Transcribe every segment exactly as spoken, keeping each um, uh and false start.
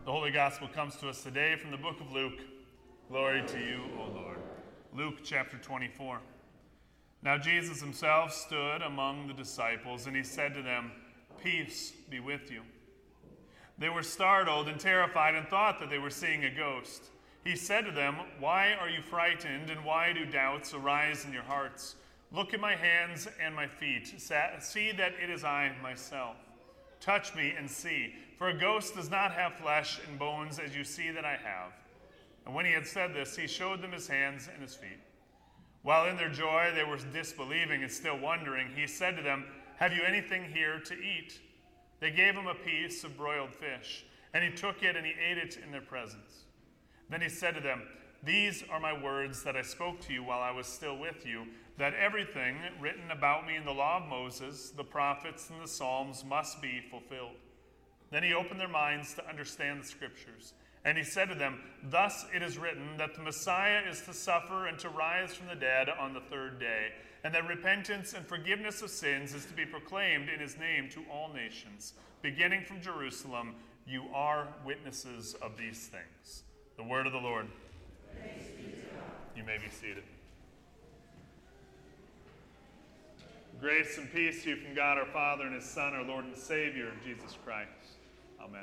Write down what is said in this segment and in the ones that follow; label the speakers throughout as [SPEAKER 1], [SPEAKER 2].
[SPEAKER 1] The Holy Gospel comes to us today from the book of Luke. Glory to you, O Lord. Luke chapter twenty-four. Now Jesus himself stood among the disciples, and he said to them, "Peace be with you." They were startled and terrified and thought that they were seeing a ghost. He said to them, "Why are you frightened, and why do doubts arise in your hearts? Look at my hands and my feet. See that it is I myself. Touch me and see, for a ghost does not have flesh and bones as you see that I have." And when he had said this, he showed them his hands and his feet. While in their joy they were disbelieving and still wondering, he said to them, "Have you anything here to eat?" They gave him a piece of broiled fish, and he took it and he ate it in their presence. Then he said to them, "These are my words that I spoke to you while I was still with you, that everything written about me in the law of Moses, the prophets, and the Psalms must be fulfilled." Then he opened their minds to understand the scriptures. And he said to them, "Thus it is written that the Messiah is to suffer and to rise from the dead on the third day, and that repentance and forgiveness of sins is to be proclaimed in his name to all nations, beginning from Jerusalem. You are witnesses of these things." The word of the Lord.
[SPEAKER 2] Thanks be to God.
[SPEAKER 1] You may be seated. Grace and peace to you from God our Father and his Son, our Lord and Savior, Jesus Christ. Amen.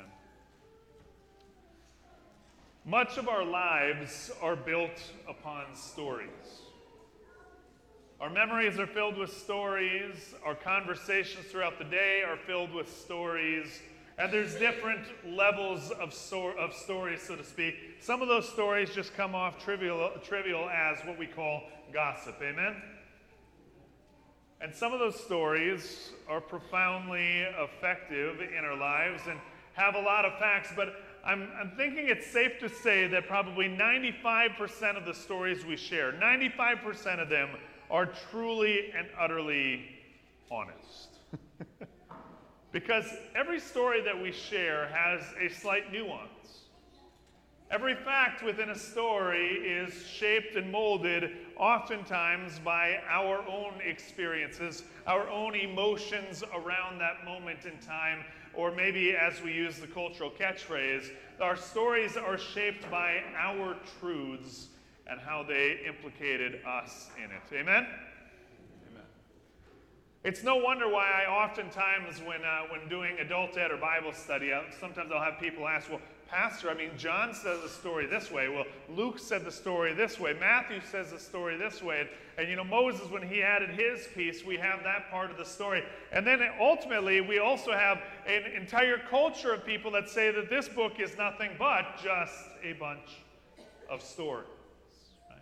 [SPEAKER 1] Much of our lives are built upon stories. Our memories are filled with stories. Our conversations throughout the day are filled with stories. And there's different levels of, so, of stories, so to speak. Some of those stories just come off trivial, trivial as what we call gossip. Amen? And some of those stories are profoundly effective in our lives and have a lot of facts, but I'm, I'm thinking it's safe to say that probably ninety-five percent of the stories we share, ninety-five percent of them are truly and utterly honest. Because every story that we share has a slight nuance. Every fact within a story is shaped and molded oftentimes by our own experiences, our own emotions around that moment in time, or maybe as we use the cultural catchphrase, our stories are shaped by our truths and how they implicated us in it. Amen? Amen. It's no wonder why I oftentimes, when uh, when doing adult ed or Bible study, uh, sometimes I'll have people ask, "Well, Pastor, I mean, John says the story this way. Well, Luke said the story this way. Matthew says the story this way. And, and, you know, Moses, when he added his piece, we have that part of the story. And then ultimately, we also have an entire culture of people that say that this book is nothing but just a bunch of stories. Right?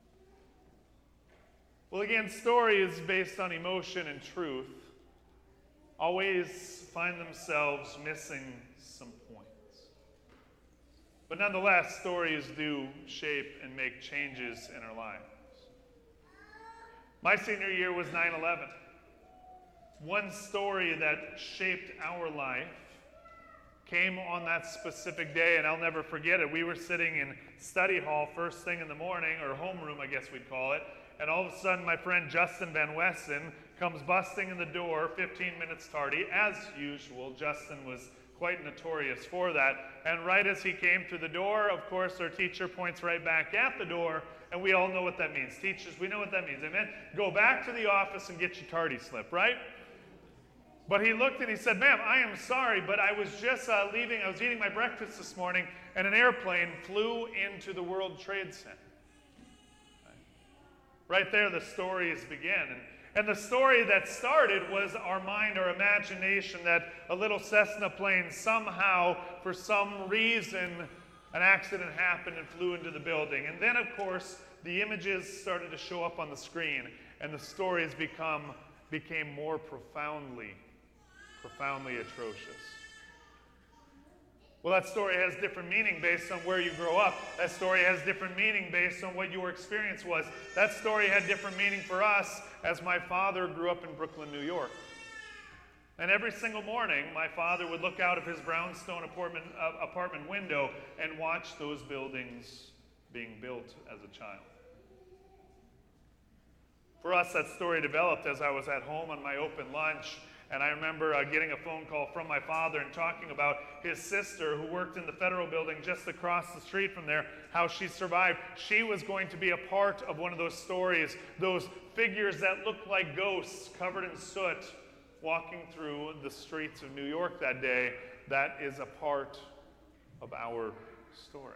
[SPEAKER 1] Well, again, stories based on emotion and truth always find themselves missing some points. But nonetheless, stories do shape and make changes in our lives. My senior year was nine eleven. One story that shaped our life came on that specific day, and I'll never forget it. We were sitting in study hall first thing in the morning, or homeroom, I guess we'd call it, and all of a sudden my friend Justin Van Wessen comes busting in the door, fifteen minutes tardy. As usual, Justin was quite notorious for that. And right as he came through the door, of course, our teacher points right back at the door, and we all know what that means. Teachers, we know what that means. Amen? Go back to the office and get your tardy slip, right? But he looked and he said, "Ma'am, I am sorry, but I was just uh, leaving. I was eating my breakfast this morning, and an airplane flew into the World Trade Center." Right there, the stories begin. And And the story that started was our mind, our imagination, that a little Cessna plane somehow, for some reason, an accident happened and flew into the building. And then, of course, the images started to show up on the screen, and the stories become became more profoundly, profoundly atrocious. Well, that story has different meaning based on where you grow up. That story has different meaning based on what your experience was. That story had different meaning for us as my father grew up in Brooklyn, New York. And every single morning, my father would look out of his brownstone apartment, uh, apartment window and watch those buildings being built as a child. For us, that story developed as I was at home on my open lunch, And I remember uh, getting a phone call from my father and talking about his sister who worked in the federal building just across the street from there, how she survived. She was going to be a part of one of those stories, those figures that looked like ghosts covered in soot walking through the streets of New York that day. That is a part of our story.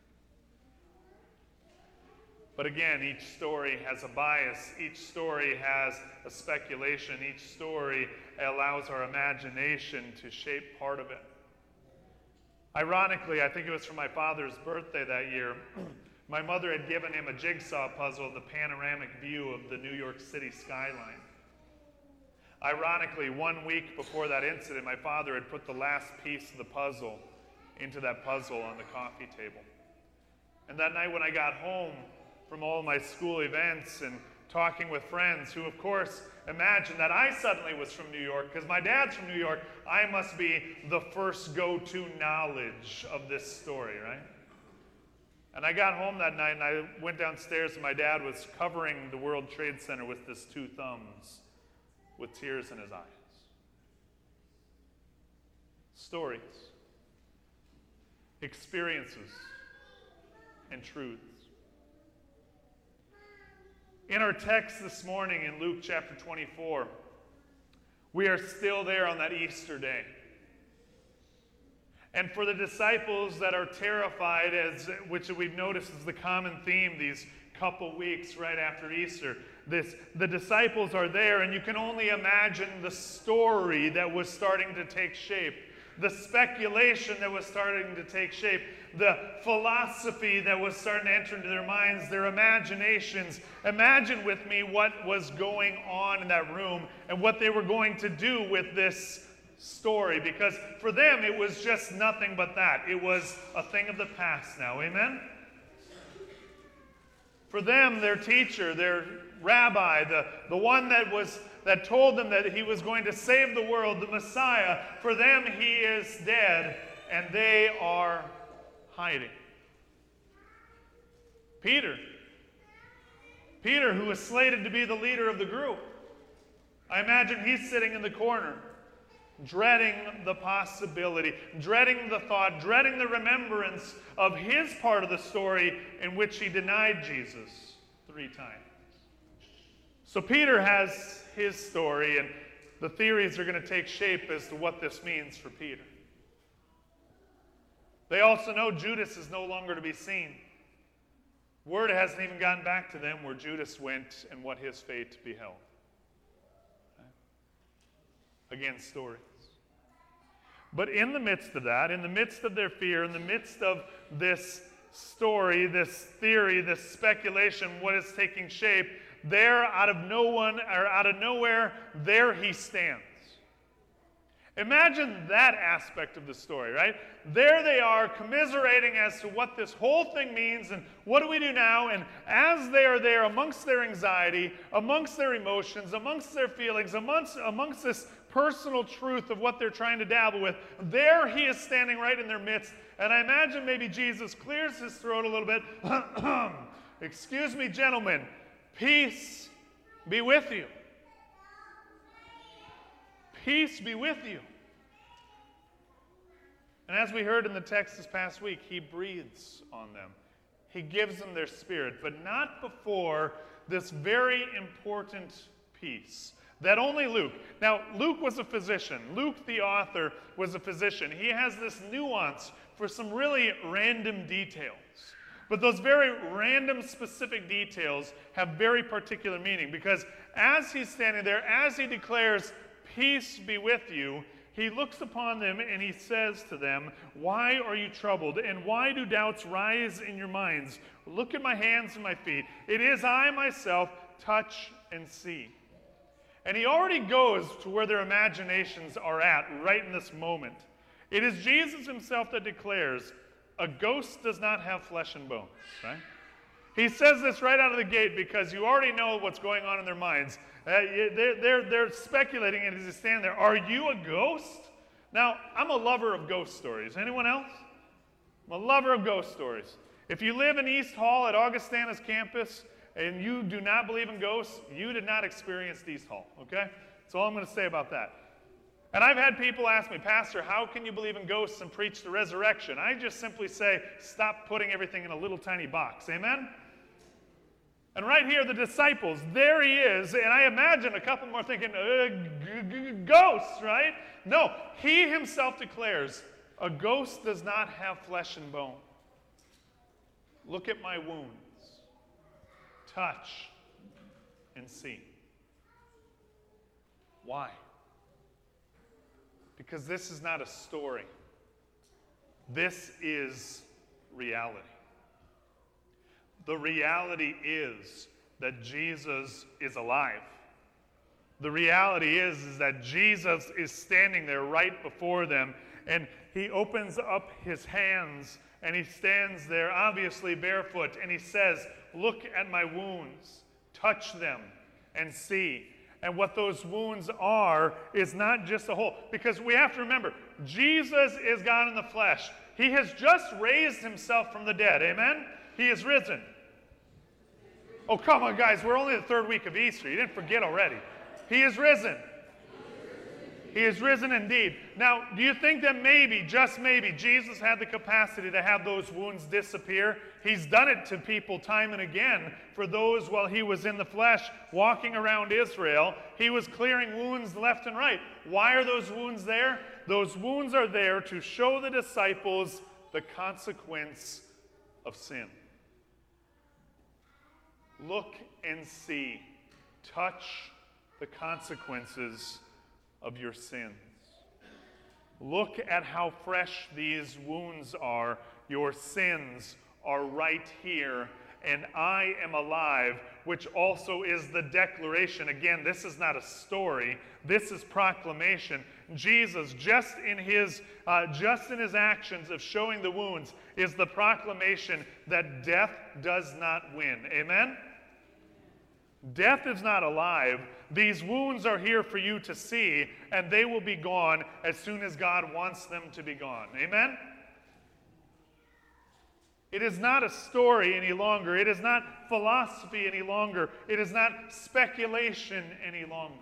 [SPEAKER 1] But again, each story has a bias. Each story has a speculation. Each story allows our imagination to shape part of it. Ironically, I think it was for my father's birthday that year, my mother had given him a jigsaw puzzle of the panoramic view of the New York City skyline. Ironically, one week before that incident, my father had put the last piece of the puzzle into that puzzle on the coffee table. And that night when I got home from all my school events and talking with friends who, of course, imagined that I suddenly was from New York, because my dad's from New York, I must be the first go-to knowledge of this story, right? And I got home that night and I went downstairs and my dad was covering the World Trade Center with his two thumbs, with tears in his eyes. Stories, experiences, and truths. In our text this morning in Luke chapter twenty-four, we are still there on that Easter day. And for the disciples that are terrified, as which we've noticed is the common theme these couple weeks right after Easter, this, the disciples are there, and you can only imagine the story that was starting to take shape, the speculation that was starting to take shape, the philosophy that was starting to enter into their minds, their imaginations. Imagine with me what was going on in that room and what they were going to do with this story, because for them it was just nothing but that. It was a thing of the past now. Amen? For them, their teacher, their rabbi, the, the one that was that told them that he was going to save the world, the Messiah, for them he is dead and they are hiding. Peter. Peter, who was slated to be the leader of the group. I imagine he's sitting in the corner, dreading the possibility, dreading the thought, dreading the remembrance of his part of the story in which he denied Jesus three times. So Peter has his story, and the theories are going to take shape as to what this means for Peter. They also know Judas is no longer to be seen. Word hasn't even gotten back to them where Judas went and what his fate beheld. Okay? Again, stories. But in the midst of that, in the midst of their fear, in the midst of this story, this theory, this speculation, what is taking shape, there out of no one, or out of nowhere, there he stands. Imagine that aspect of the story, right? There they are commiserating as to what this whole thing means and what do we do now? And as they are there amongst their anxiety, amongst their emotions, amongst their feelings, amongst, amongst this personal truth of what they're trying to dabble with, there he is standing right in their midst. And I imagine maybe Jesus clears his throat a little bit. Excuse me, gentlemen, peace be with you. Peace be with you. And as we heard in the text this past week, he breathes on them. He gives them their spirit, but not before this very important piece that only Luke. Now, Luke was a physician. Luke, the author, was a physician. He has this nuance for some really random details. But those very random, specific details have very particular meaning, because as he's standing there, as he declares, "Peace be with you," he looks upon them and he says to them, "Why are you troubled? And why do doubts rise in your minds? Look at my hands and my feet. It is I myself. Touch and see." And he already goes to where their imaginations are at right in this moment. It is Jesus himself that declares, a ghost does not have flesh and bones, right? He says this right out of the gate because you already know what's going on in their minds. Uh, they're, they're, they're speculating as he's standing there. Are you a ghost? Now, I'm a lover of ghost stories. Anyone else? I'm a lover of ghost stories. If you live in East Hall at Augustana's campus and you do not believe in ghosts, you did not experience East Hall, okay? That's all I'm going to say about that. And I've had people ask me, Pastor, how can you believe in ghosts and preach the resurrection? I just simply say, stop putting everything in a little tiny box. Amen? And right here, the disciples, there he is. And I imagine a couple more thinking, uh, g- g- ghosts, right? No, he himself declares, a ghost does not have flesh and bone. Look at my wounds. Touch and see. Why? Because this is not a story. This is reality. The reality is that Jesus is alive. The reality is, is that Jesus is standing there right before them, and he opens up his hands, and he stands there, obviously barefoot, and he says, look at my wounds, touch them, and see. And what those wounds are is not just a hole. Because we have to remember, Jesus is God in the flesh. He has just raised himself from the dead. Amen? He is risen. Oh, come on, guys. We're only the third week of Easter. You didn't forget already. He is risen. He is risen indeed. Now, do you think that maybe, just maybe, Jesus had the capacity to have those wounds disappear? He's done it to people time and again. For those while he was in the flesh, walking around Israel, he was clearing wounds left and right. Why are those wounds there? Those wounds are there to show the disciples the consequence of sin. Look and see. Touch the consequences of your sins. Look at how fresh these wounds are. Your sins are right here, and I am alive, which also is the declaration. Again, this is not a story. This is proclamation. Jesus, just in his, uh, just in his actions of showing the wounds, is the proclamation that death does not win. Amen? Death is not alive. These wounds are here for you to see, and they will be gone as soon as God wants them to be gone. Amen? It is not a story any longer. It is not philosophy any longer. It is not speculation any longer.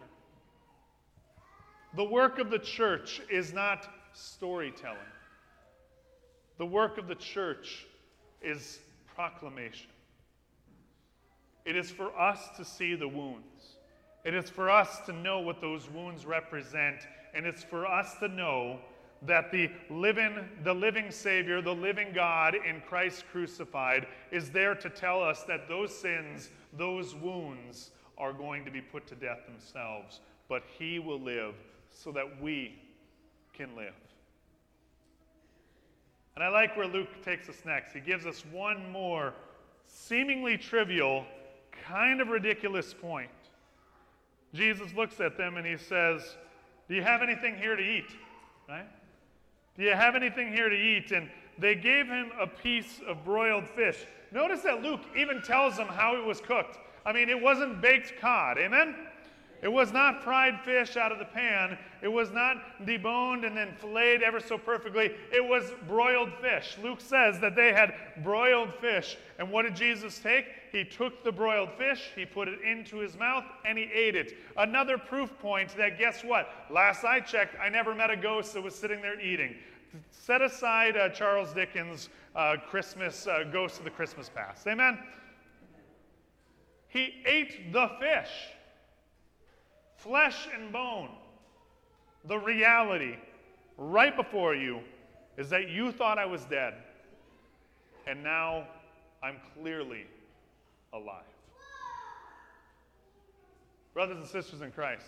[SPEAKER 1] The work of the church is not storytelling. The work of the church is proclamation. It is for us to see the wounds. It is for us to know what those wounds represent. And it's for us to know that the living, the living Savior, the living God in Christ crucified is there to tell us that those sins, those wounds are going to be put to death themselves. But he will live so that we can live. And I like where Luke takes us next. He gives us one more seemingly trivial, kind of ridiculous point. Jesus looks at them and he says, do you have anything here to eat? Right? Do you have anything here to eat? And they gave him a piece of broiled fish. Notice that Luke even tells them how it was cooked. I mean, it wasn't baked cod. Amen? It was not fried fish out of the pan. It was not deboned and then filleted ever so perfectly. It was broiled fish. Luke says that they had broiled fish. And what did Jesus take? He took the broiled fish, he put it into his mouth, and he ate it. Another proof point that, guess what? Last I checked, I never met a ghost that was sitting there eating. Set aside uh, Charles Dickens' uh, Christmas, uh, Ghost of the Christmas Past. Amen? He ate the fish. Flesh and bone. The reality right before you is that you thought I was dead, and now I'm clearly alive. Brothers and sisters in Christ,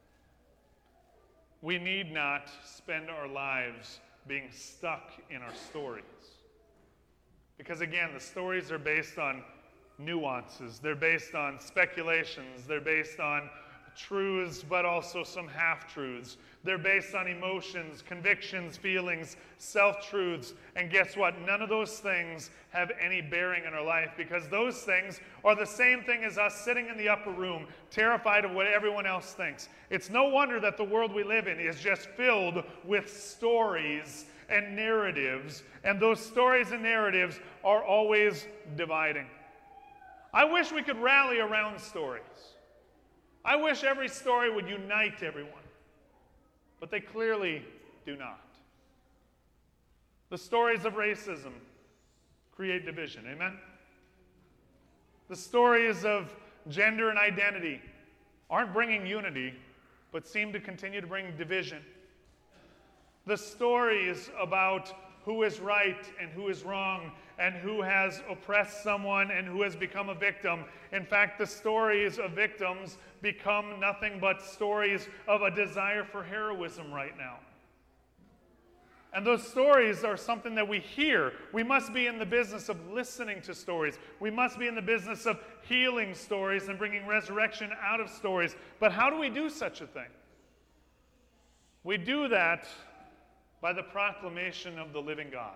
[SPEAKER 1] we need not spend our lives being stuck in our stories. Because again, the stories are based on nuances. They're based on speculations. They're based on truths, but also some half-truths. They're based on emotions, convictions, feelings, self-truths. And guess what? None of those things have any bearing in our life, because those things are the same thing as us sitting in the upper room, terrified of what everyone else thinks. It's no wonder that the world we live in is just filled with stories and narratives, and those stories and narratives are always dividing. I wish we could rally around stories. I wish every story would unite everyone. but they clearly do not. The stories of racism create division. Amen? The stories of gender and identity aren't bringing unity, but seem to continue to bring division. The stories about who is right and who is wrong and who has oppressed someone and who has become a victim. In fact, the stories of victims become nothing but stories of a desire for heroism right now. And those stories are something that we hear. We must be in the business of listening to stories. We must be in the business of healing stories and bringing resurrection out of stories. But how do we do such a thing? We do that by the proclamation of the living God.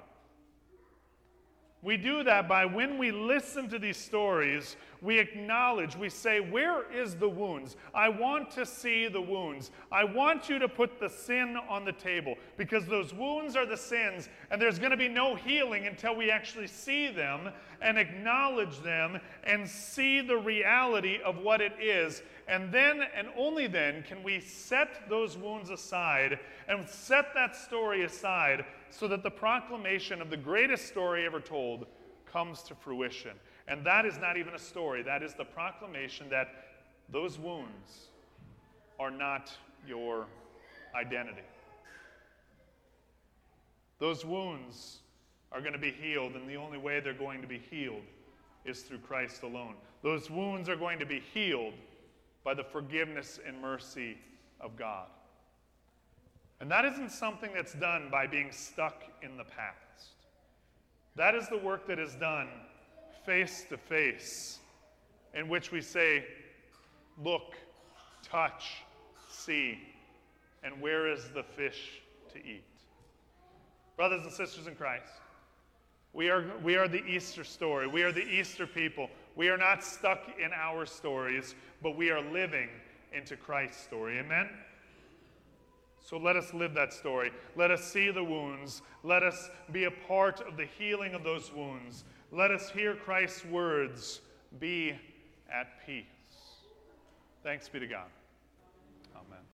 [SPEAKER 1] We do that by when we listen to these stories, we acknowledge, we say, where is the wounds? I want to see the wounds. I want you to put the sin on the table because those wounds are the sins, and there's going to be no healing until we actually see them and acknowledge them and see the reality of what it is. And then, and only then, can we set those wounds aside and set that story aside so that the proclamation of the greatest story ever told comes to fruition. And that is not even a story. That is the proclamation that those wounds are not your identity. Those wounds are going to be healed, and the only way they're going to be healed is through Christ alone. Those wounds are going to be healed by the forgiveness and mercy of God. And that isn't something that's done by being stuck in the past. That is the work that is done face to face, in which we say, look, touch, see, and where is the fish to eat? Brothers and sisters in Christ, we are, we are the Easter story. We are the Easter people. We are not stuck in our stories, but we are living into Christ's story. Amen? So let us live that story. Let us see the wounds. Let us be a part of the healing of those wounds. Let us hear Christ's words, be at peace. Thanks be to God.